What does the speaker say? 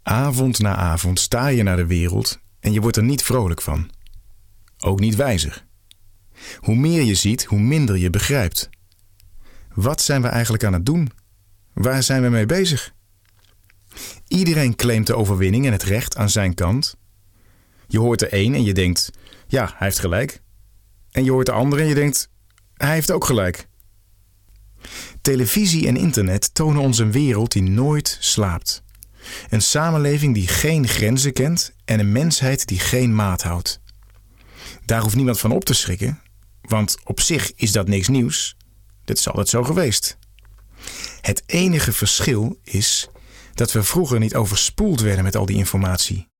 Avond na avond sta je naar de wereld en je wordt er niet vrolijk van. Ook niet wijzer. Hoe meer je ziet, hoe minder je begrijpt. Wat zijn we eigenlijk aan het doen? Waar zijn we mee bezig? Iedereen claimt de overwinning en het recht aan zijn kant. Je hoort de een en je denkt, ja, hij heeft gelijk. En je hoort de ander en je denkt, hij heeft ook gelijk. Televisie en internet tonen ons een wereld die nooit slaapt. Een samenleving die geen grenzen kent en een mensheid die geen maat houdt. Daar hoeft niemand van op te schrikken, want op zich is dat niks nieuws. Dit is altijd zo geweest. Het enige verschil is dat we vroeger niet overspoeld werden met al die informatie.